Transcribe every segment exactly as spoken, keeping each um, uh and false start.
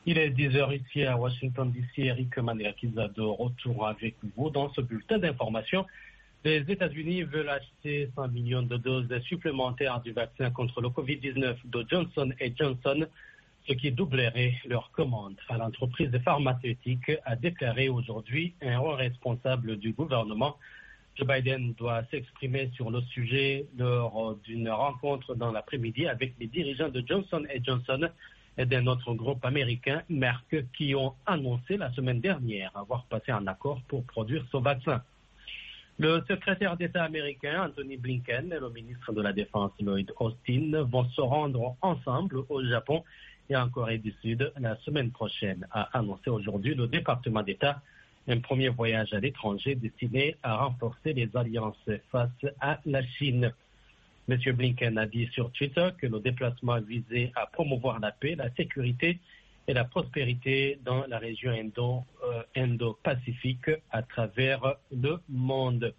Il est dix heures ici à Washington D C. Eric Maniakiza de retour avec vous dans ce bulletin d'information. Les États-Unis veulent acheter cent millions de doses supplémentaires du vaccin contre le covid dix-neuf de Johnson et Johnson, ce qui doublerait leur commande. L'entreprise pharmaceutique a déclaré aujourd'hui un haut responsable du gouvernement. Joe Biden doit s'exprimer sur le sujet lors d'une rencontre dans l'après-midi avec les dirigeants de Johnson et Johnson et d'un autre groupe américain, Merck, qui ont annoncé la semaine dernière avoir passé un accord pour produire ce vaccin. Le secrétaire d'État américain, Anthony Blinken, et le ministre de la Défense, Lloyd Austin, vont se rendre ensemble au Japon et en Corée du Sud la semaine prochaine, a annoncé aujourd'hui le département d'État, un premier voyage à l'étranger destiné à renforcer les alliances face à la Chine. M. Blinken a dit sur Twitter que le déplacement visait à promouvoir la paix, la sécurité et la prospérité dans la région Indo, euh, Indo-Pacifique à travers le monde.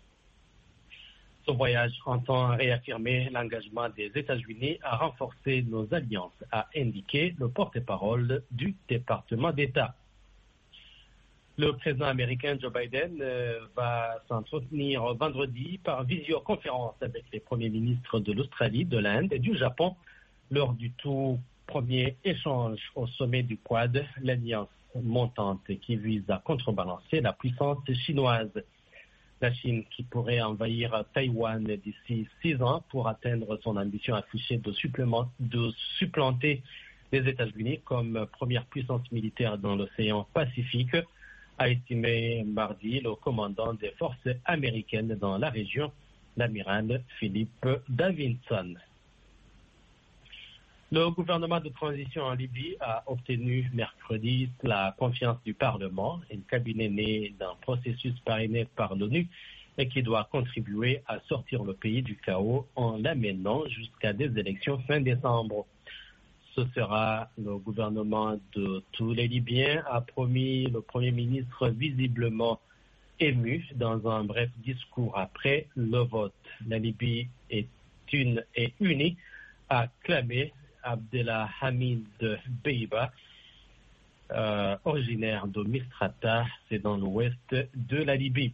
Ce voyage entend réaffirmer l'engagement des États-Unis à renforcer nos alliances, a indiqué le porte-parole du département d'État. Le président américain Joe Biden euh, va s'entretenir vendredi par visioconférence avec les premiers ministres de l'Australie, de l'Inde et du Japon lors du tout premier échange au sommet du Quad, l'alliance montante qui vise à contrebalancer la puissance chinoise. La Chine qui pourrait envahir Taïwan d'ici six ans pour atteindre son ambition affichée de, supplément, de supplanter les États-Unis comme première puissance militaire dans l'océan Pacifique, a estimé mardi le commandant des forces américaines dans la région, l'amiral Philippe Davidson. Le gouvernement de transition en Libye a obtenu mercredi la confiance du Parlement, un cabinet né d'un processus parrainé par l'ONU et qui doit contribuer à sortir le pays du chaos en l'amenant jusqu'à des élections fin décembre. Ce sera le gouvernement de tous les Libyens, a promis le Premier ministre visiblement ému dans un bref discours après le vote. La Libye est une et unie, a clamé Abdelhamid Beiba, euh, originaire de Misrata, c'est dans l'ouest de la Libye.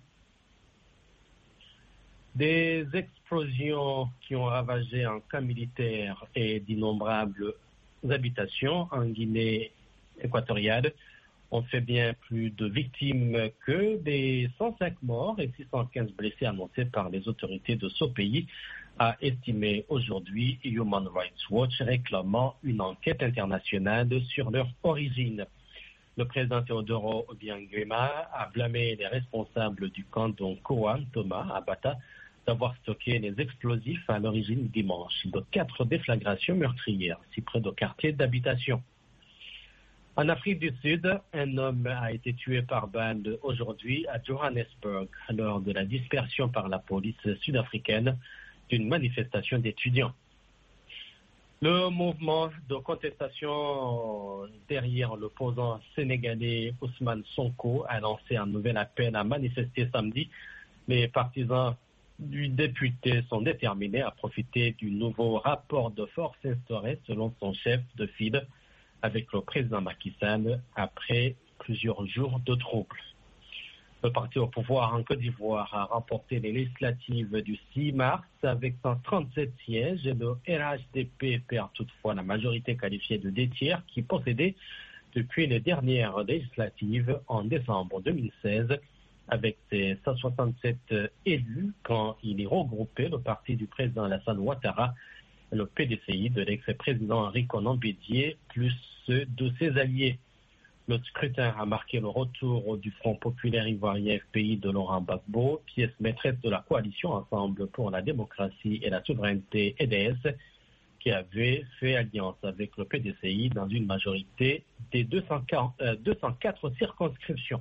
Des explosions qui ont ravagé un camp militaire et d'innombrables habitations en Guinée équatoriale ont fait bien plus de victimes que des cent cinq morts et six cent quinze blessés annoncés par les autorités de ce pays, a estimé aujourd'hui Human Rights Watch, réclamant une enquête internationale sur leur origine. Le président Teodoro Obiang-Nguema a blâmé les responsables du camp d'Onkoa, Thomas, à Bata, d'avoir stocké les explosifs à l'origine dimanche de quatre déflagrations meurtrières, si près de quartiers d'habitation. En Afrique du Sud, un homme a été tué par balle aujourd'hui à Johannesburg lors de la dispersion par la police sud-africaine d'une manifestation d'étudiants. Le mouvement de contestation derrière l'opposant sénégalais Ousmane Sonko a lancé un nouvel appel à manifester samedi. Les partisans du député sont déterminés à profiter du nouveau rapport de force instauré selon son chef de file avec le président Macky Sall après plusieurs jours de troubles. Le parti au pouvoir en Côte d'Ivoire a remporté les législatives du six mars avec cent trente-sept sièges et le R H D P perd toutefois la majorité qualifiée de deux tiers qui possédait depuis les dernières législatives en décembre deux mille seize avec ses cent soixante-sept élus quand il est regroupé le parti du président Alassane Ouattara, le P D C I de l'ex-président Henri Konan Bédié, plus ceux de ses alliés. Le scrutin a marqué le retour du Front populaire ivoirien F P I de Laurent Gbagbo, pièce maîtresse de la coalition Ensemble pour la démocratie et la souveraineté E D S, qui avait fait alliance avec le P D C I dans une majorité des deux cent quarante, euh, deux cent quatre circonscriptions.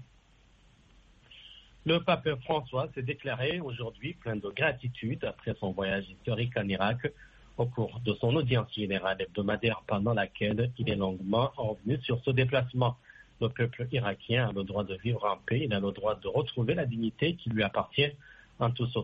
Le pape François s'est déclaré aujourd'hui plein de gratitude après son voyage historique en Irak au cours de son audience générale hebdomadaire pendant laquelle il est longuement revenu sur ce déplacement. Le peuple irakien a le droit de vivre en paix, il a le droit de retrouver la dignité qui lui appartient en tout ce